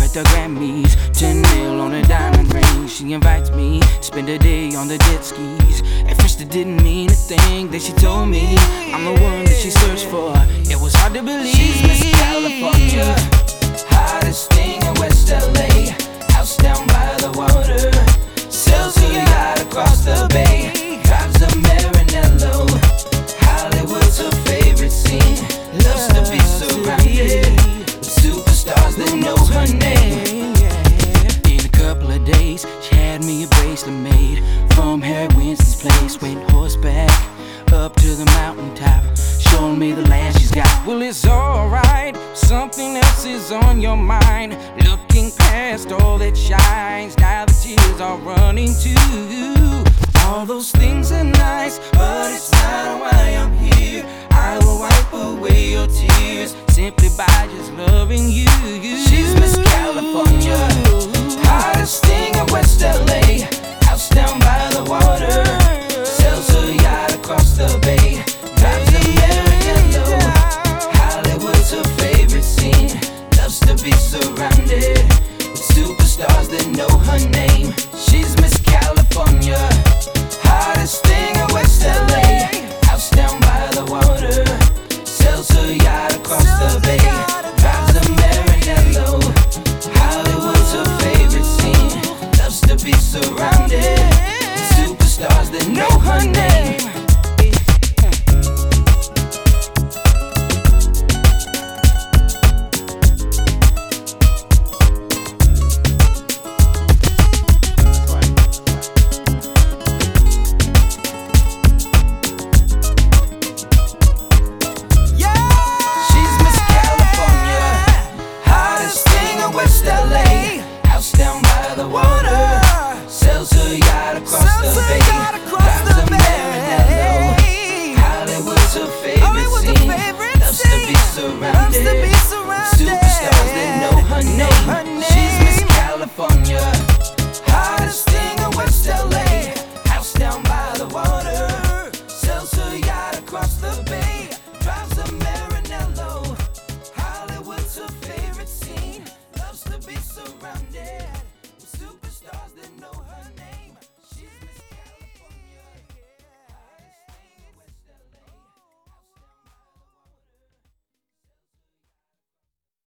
at the Grammys. 10 mil on a diamond ring. She invites me to spend a day on the jet skis. At first it didn't mean a thing that she told me I'm the one that she searched for. It was hard to believe. She's Miss California, hottest thing in West LA. House down by the water, sails her yacht across the bay. Drives a Maranello, Hollywood's her favorite scene. Loves to be surrounded with superstars that know her name. In a couple of days, she had me a bracelet made from Harry Winston's place. Went horseback up to the mountaintop, showing me the land she's got. Well, it's alright, something else is on your mind. Looking past all that shines, now the tears are running too. All those things are nice, but it's not why I'm here. I will wipe away your tears simply by just loving you. She's Miss